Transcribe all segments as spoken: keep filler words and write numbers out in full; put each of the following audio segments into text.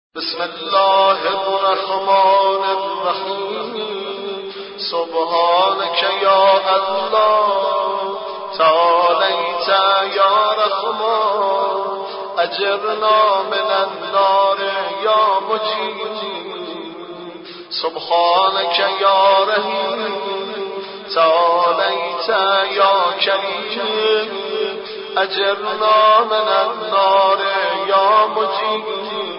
بسم الله الرحمن الرحیم. سبحانك یا الله تعالیت یا رحمان، اجرنا من النار یا مجید. سبحانك یا رحیم تعالیت یا کریم، اجرنا من النار یا مجید.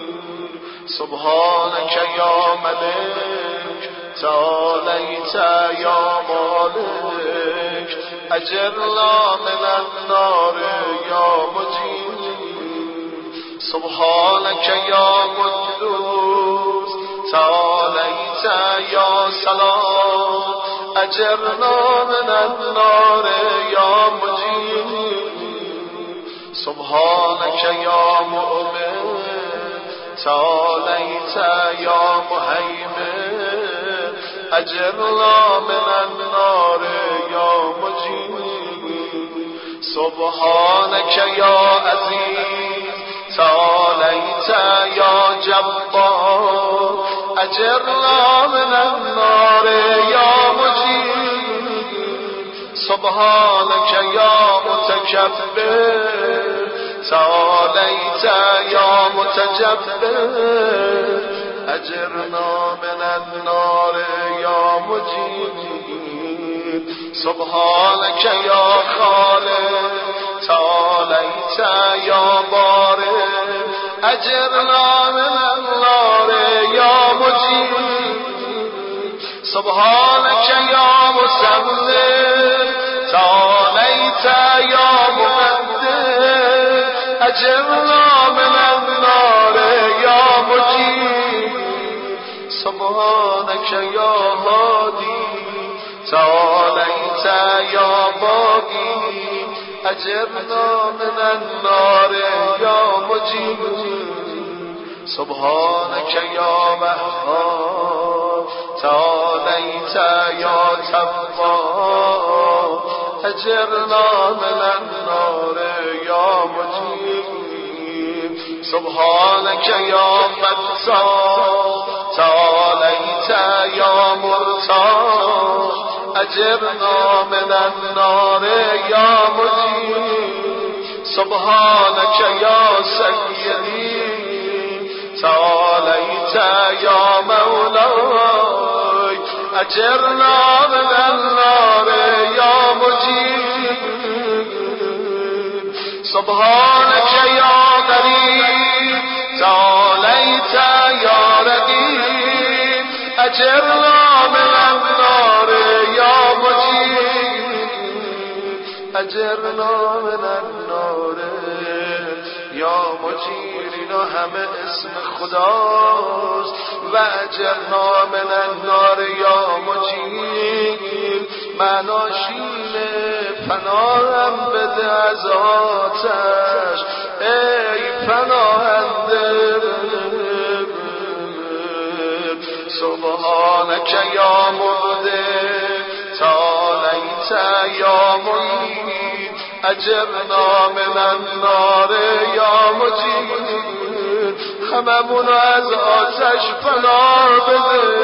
سبحانك یا ملك تعالیت یا مالک، اجرنا من النار یا مجید. سبحانك یا قدوس تعالیت یا سلام، اجرنا من النار یا مجید. سبحانك یا مؤمن تعالیت یا مهیمن، اجرنا من النار یا مجید. سبحانك یا عزیز تعالیت یا جبار، اجرنا من النار یا مجید. سبحانك یا متکبر تعالیت یا متجبر، اجرنا من النار یا مجید. سبحانك یا خالق تعالیت یا بارئ، اجرنا من النار یا مجید. سبحانك یا مصور تعالیت یا مقدر، اجرنا من النار یا مجید. سبحانك یا هادی تعالیت یا باقی، اجرنا من النار یا مجید. سبحانك یا وهاب تعالیت یا تواب، اجرنا من النار یا مجید. سبحانك یا فتاح تعالیت یا مرتاح، اجرنا من النار یا مجید. سبحانك یا سیدی تعالیت یا مولاي، اجرنا من النار یا مجید. سبحانك یا قریب تعالیت یا رقیب، اجرنا من النار یا مجید. اجرنا من النار یا مجید. اینا همه اسم خداست. و اجرنا من النار یا مجید، معناشینه پناهم بده از آتش، ای پناهنده. سبحانك یا مبدع تعالیت یا معید، اجرنا من النار یا مجید. هممون از آتش پناه بده،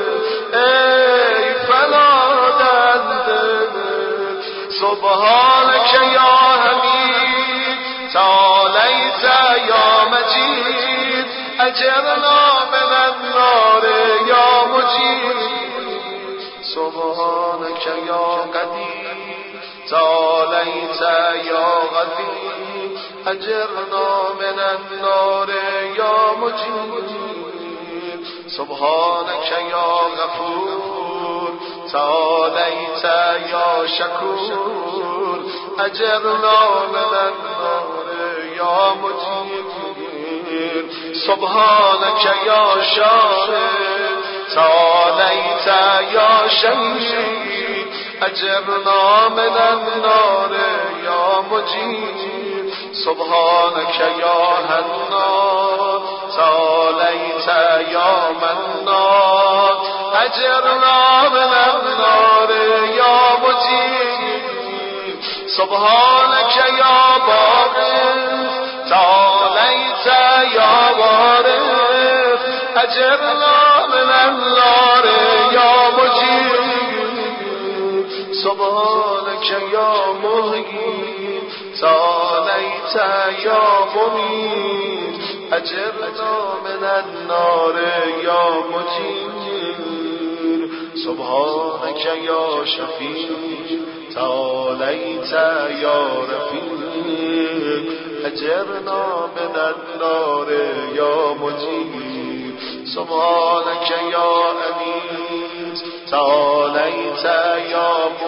ای پناهنده. سبحانك یا حمید تعالیت یا مجید، اجرنا من النار یا مجید. سبحانك یا قدیر تعالیت یا قدیر، اجرنا من النار یا مجید. سبحانك یا غفور تعالیت یا شکور، اجرنا من النار یا مجید. سبحانك یا شاهد تعالیت یا شهید، اجرنا من النار یا مجید. سبحانك یا حنان تعالیت یا منان، اجرنا من النار یا مجید. سبحانك یا باقی تعالیت یا وارث، أجرنا من النار يا مجيب سبحانك يا محيي تعاليت يا مميت أجرنا من النار يا مجيب سبحانك يا شفيع تعاليت يا رفيق أجرنا من النار يا مجيب سبحانك يا أنيس تعاليت يا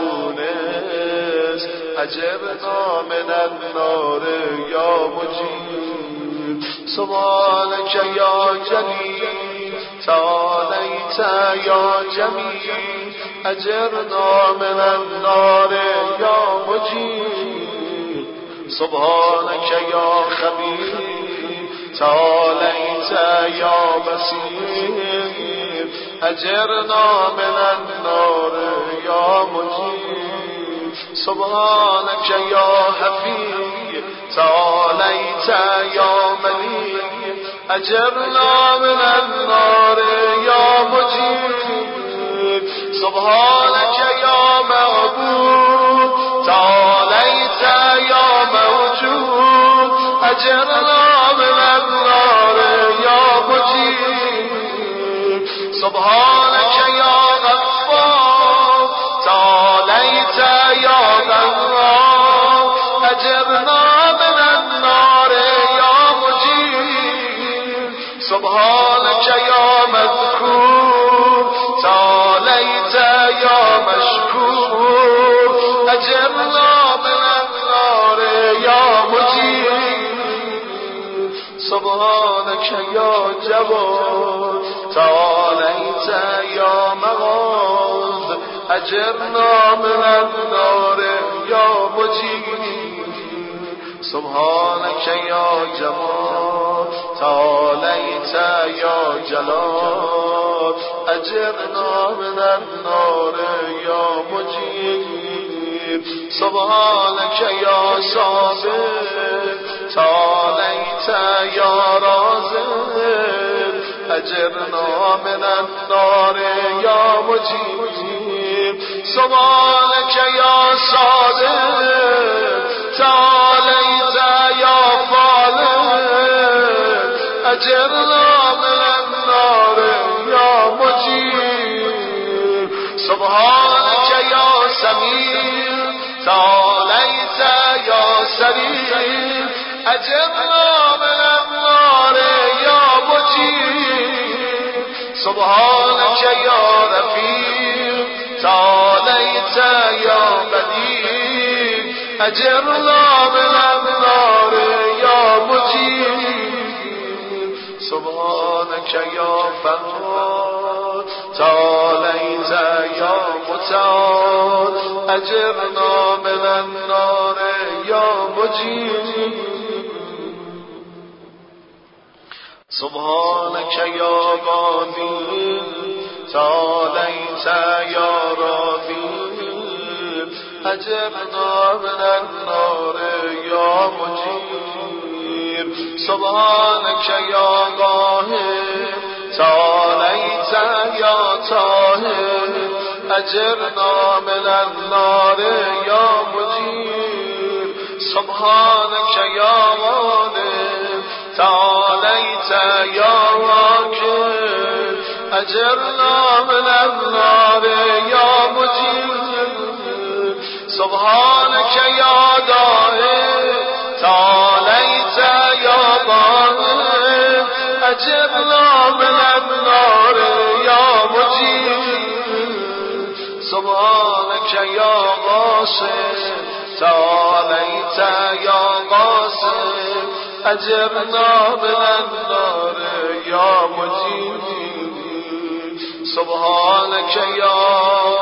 مونس أجرنا من النار يا مجيب سبحانك يا جليل تعاليت يا جميل أجرنا من النار يا مجيب سبحانك يا خبير تعاليت يا بصير أجرنا من النار يا مجيب سبحانك يا حفيظ تعاليت يا مليك أجرنا من النار يا مجيب سبحانك يا معبود تعاليت يا موجود أجرنا من النار يا مجيب سبحانك يا غفار تعاليت يا غفار أجرنا من النار يا مجيب سبحانك يا مذكور تعاليت يا مشكور أجرنا من النار يا مجيب سبحانك يا جواد تعاليت يا مغاث أجرنا من النار يا مجيب سبحانك يا جمال تعاليت يا جلال أجرنا من النار يا مجيب سبحانك يا صابر تعاليت يا رازق أجرنا من النار يا مجيب سبحانك يا صادق تعاليت يا فالق أجرنا من النار يا مجيب سبحانك يا سميع تعاليت يا سريع أجرنا من النار يا مجيب سبحانك يا رفيق تعاليت يا بديع أجرنا من النار يا مجيب سبحانك يا فراد تعاليت يا متعال أجرنا من النار يا مجيب سبحانك يا غني تعاليت يا رفيق أجرنا من النار يا مجيب سبحانك يا قاهر تعاليت يا طاهر أجرنا من النار يا مجيب سبحانك يا غالب تعاليت يا واكب أجرنا من النار يا مجيب سبحانك يا دائم تعاليت يا ضامن أجرنا من النار يا مجيب سبحانك يا غاصب تعاليت يا قاسم أجرنا من النار يا مجيب سبحانك يا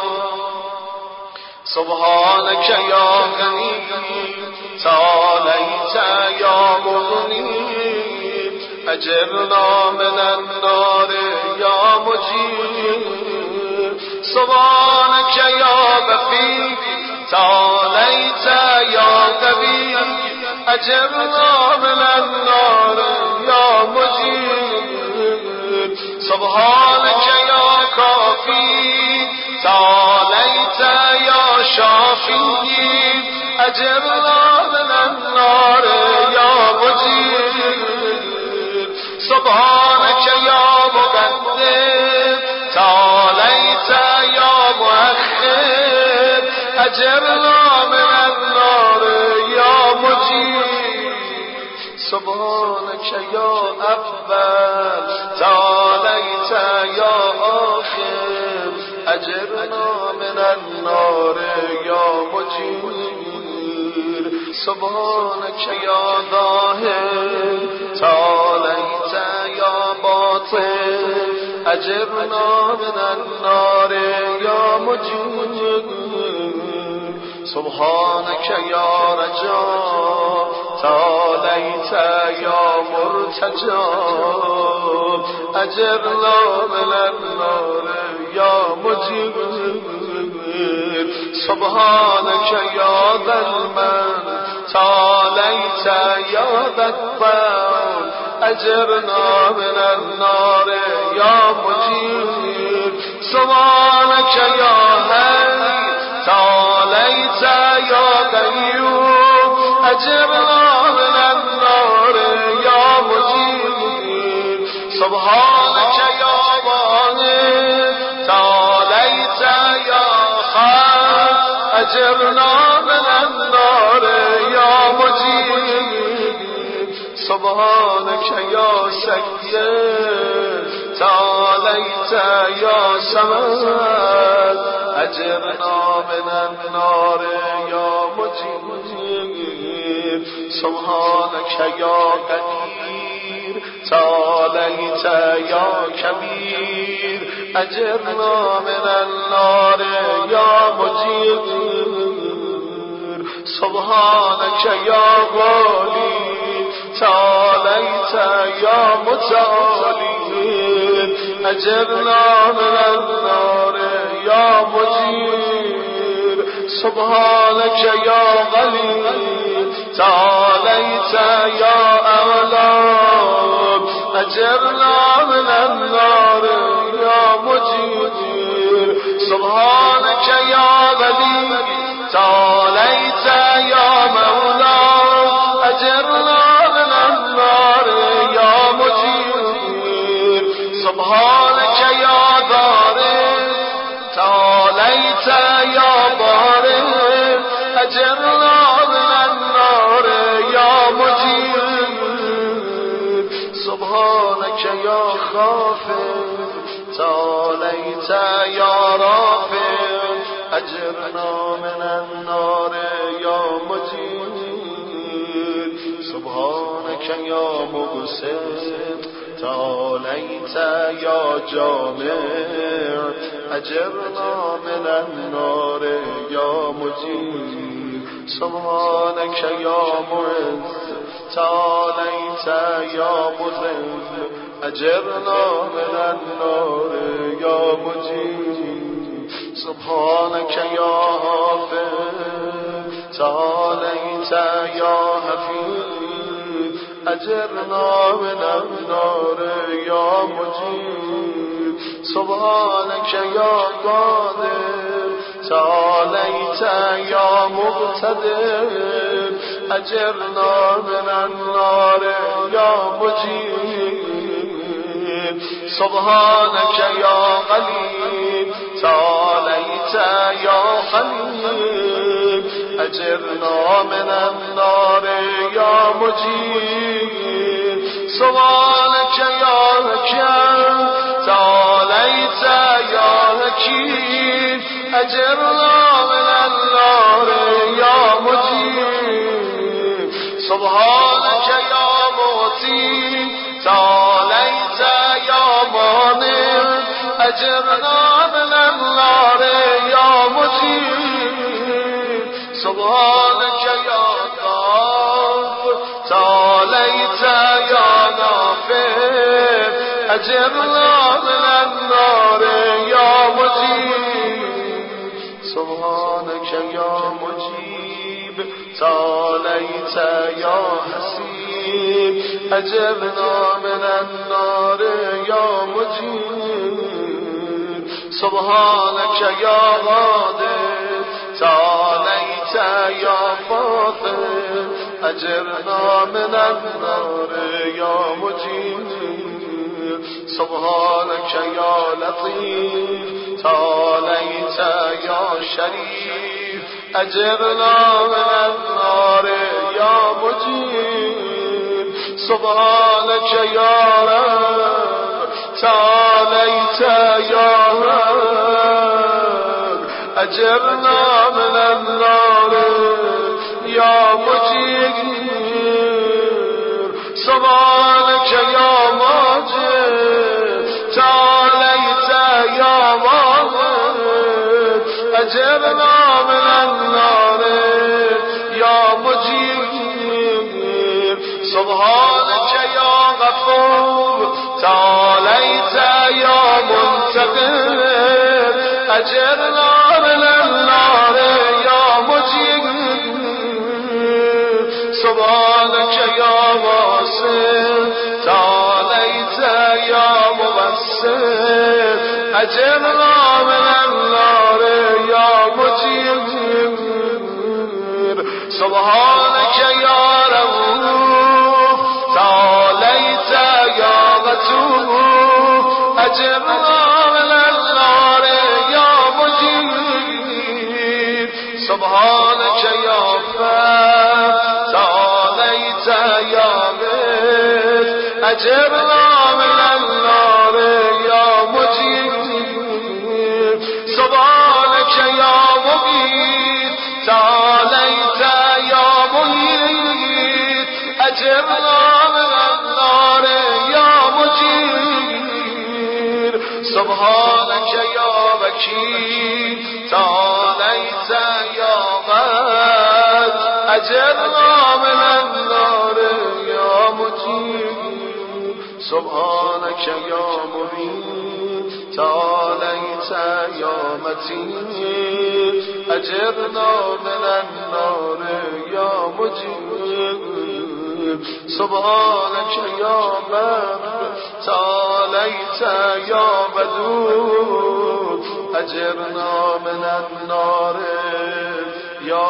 سبحانك يا غني تعاليت يا مغني أجرنا من النار يا مجيب سبحانك يا بفي تعاليت يا قوي أجرنا من النار يا مجيب سبحانك يا كافي تعاليت يا شافي أجرنا من النار يا مجيب سبحانك يا مقدم تعاليت يا مؤخر أجرنا من النار يا مجيب سبحانك يا أول تعاليت يا آخر أجرنا من النار يا مجير سبحانك يا ظاهر تعاليت يا باطن أجرنا من النار يا مجير سبحانك يا رجاء تعاليت يا مرتجى أجرنا من النار يا مجير سبحانك يا ذا المن تعاليت يا ذا الطول أجرنا من النار يا مجير سبحانك يا هادي تعاليت يا قيوم أجرنا من النار يا مجير سبحانك يا واحد تعاليت يا خالق أجرنا من النار يا مجير سبحانك يا سيد تعاليت يا سمد أجرنا من النار يا مجير سبحانك يا قدير تعاليت يا كبير أجرنا من النار يا مجير سبحانك يا غالي تعاليت يا متعالي أجرنا من النار يا مجير سبحانك يا غني تعاليت يا أولاد أجرنا من النار يا مجير سبحانك يا غني تعاليت يا مولاي أجرنا من النار يا مجير سبحانك يا ضارب تعاليت يا ضارب أجرنا من النار يا مجير سبحانك يا خافض تعاليت يا رافع أجرنا من النار يا مجير سبحانك يا مبسط تعاليت يا جامع أجرنا من النار يا مجير سبحانك يا معز تعاليت يا مذل أجرنا من النار يا مجير سبحانك يا حافظ تعاليت يا حفيظ أجرنا من النار يا مجير سبحانك يا قادر تعاليت يا مقتدر أجرنا من النار يا مجير سبحانك يا غني تعاليت يا حليم أجرنا من النار يا مجير سبحانك يا حكيم تعاليت يا حكيم أجرنا من النار يا مجير سبحانك يا معطي تعاليت يا مانع أجرنا من النار يا مجير سبحانك يا غافر تعاليت يا نافع أجرنا من النار يا مجير سبحانك يا مجيب تعاليت يا حسيب أجرنا من النار يا مجيب سبحانك يا قادر تعاليت يا فاطر أجرنا من النار يا مجيب سبحانك يا لطيف تعاليت يا شريف أجرنا من النار يا مجيب سبحانك يا رب تعاليت يا رب أجرنا من النار يا مجيب سبحانك يا ماجد تعاليت يا ماجد أجرنا من النار يا مجيب سبحانك يا غفور تعاليت يا منتقم أجرنا من النار يا مجيب سبحانك يا واصل تعاليت يا مبصر أجرنا من النار يا مجيب سبحانك يا رؤوف تعاليت يا غفور أجرنا من النار يا مجيب سبحانك يا فاتح تعاليت يا بيت أجرنا من النار يا مجيب سبحانك يا مغيث تعاليت يا مغيث أجرنا من النار يا مجيب سبحانك يا وكيل تعاليت يا غد أجرنا من النار يا مجيب سبحانك يا مبين تعاليت يا متين أجرنا من النار يا مجيب سبحانك يا بر تعاليت يا بدود أجرنا من النار يا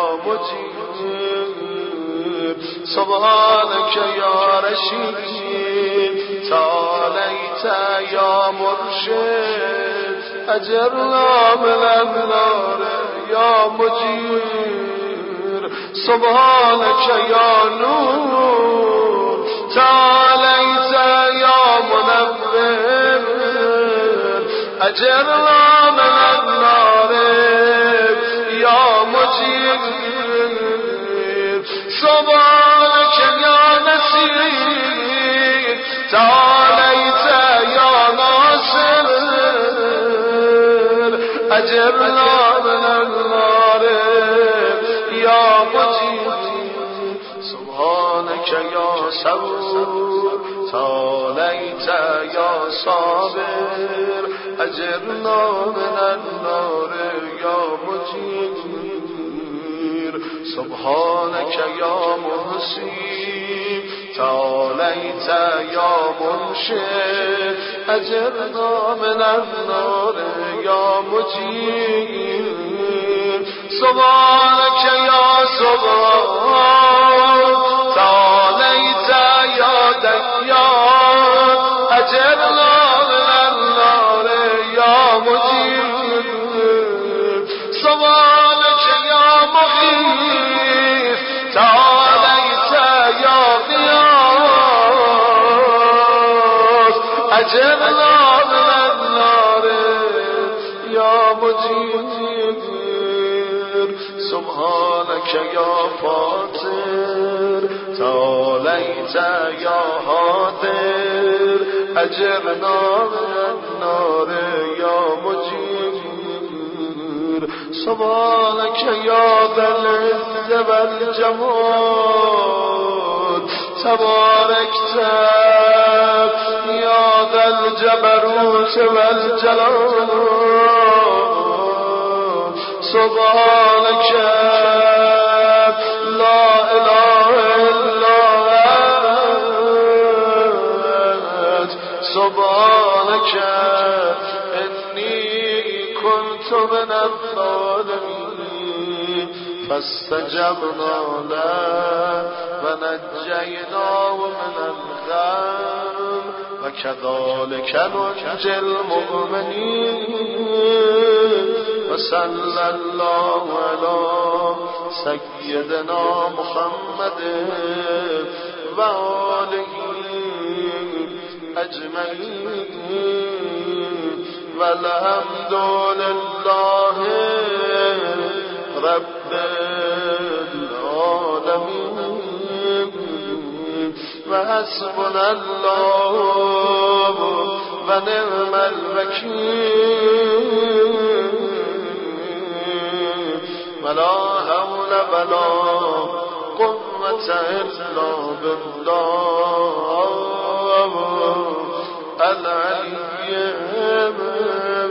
مجيب سبحانك يا رشيد تعاليت يا مرشد أجرنا من النار يا مجير سبحانك يا نور تعاليت يا منور أجرنا من النار يا مجير سبحانك يا نسير تعاليت يا ناصر أجرنا من النار يا مجيب سبحانك يا صبور تعاليت يا صابر أجرنا من النار يا مجيب سبحانك يا محسن تعاليت يا منشد أجرنا من النار يا مجيب سبحانك يا سبحان تعاليت يا ديان أجرنا من النار يا مجيب سبحانك يا مغيث تعاليت يا غياث أجرنا من النار يا مجيب سبحانك يا فاطر تعاليت يا هادر أجرنا من النار يا مجيب سبحانك يا ذا العز والجمال تباركت يا ذا الجبروت والجلال سبحانك لا إله إلا أنت سبحانك إني كنت من الظالمين فاستجبنا له ونجيناه من الغم وكذلك ننجي المؤمنين وصلى الله على سيدنا محمد وآله أجمعين والحمد لله رب العالمين وحسبنا الله ونعم الوكيل ولا حول ولا قوة إلا بالله العلي